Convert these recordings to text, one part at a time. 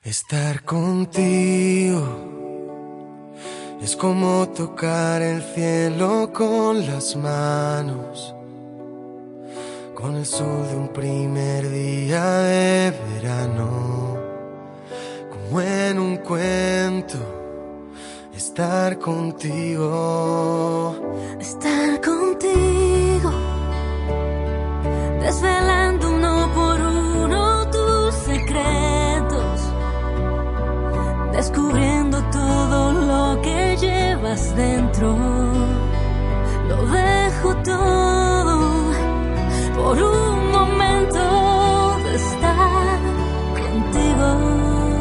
Estar contigo es como tocar el cielo con las manos, con el sol de un primer día de verano, como en un cuento. Estar contigo, desvelando uno por uno tus secretos, descubriendo todo lo que llevas dentro. Lo dejo todo por un momento de estar contigo.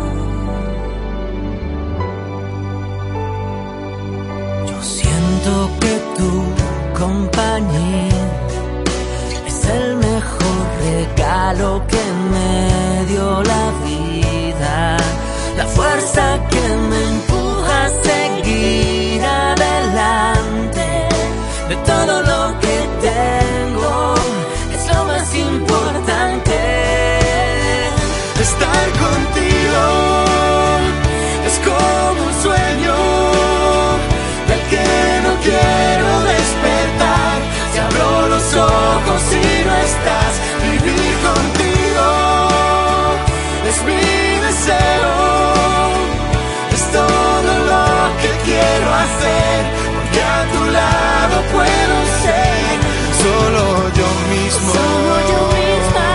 Yo siento que tu compañía es el mejor regalo que me dio la vida, la fuerza que me empuja a seguir adelante. De todo lo que tengo es lo más importante. Estar contigo es como un sueño del que no quiero despertar. Si abro los ojos y no estás, vivir contigo es mi deseo. Es todo lo que quiero hacer, porque a tu lado puedo ser solo yo mismo. Solo yo misma.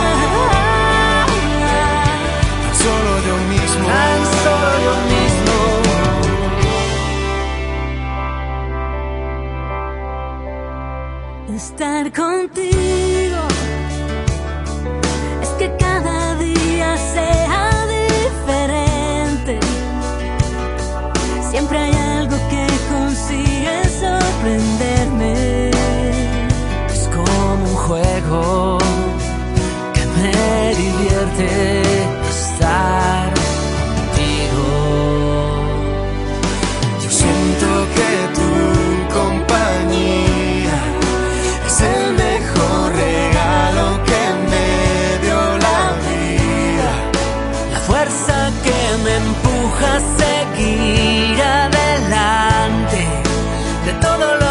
Solo yo mismo. Tan solo yo mismo. Estar contigo es que cada día sea diferente. Siempre hay algo que consigue sorprenderme. Es como un juego que me divierte estar contigo. Yo siento que tu compañía es el mejor regalo que me dio la vida. La fuerza que me empuja a seguir adelante. De todo lo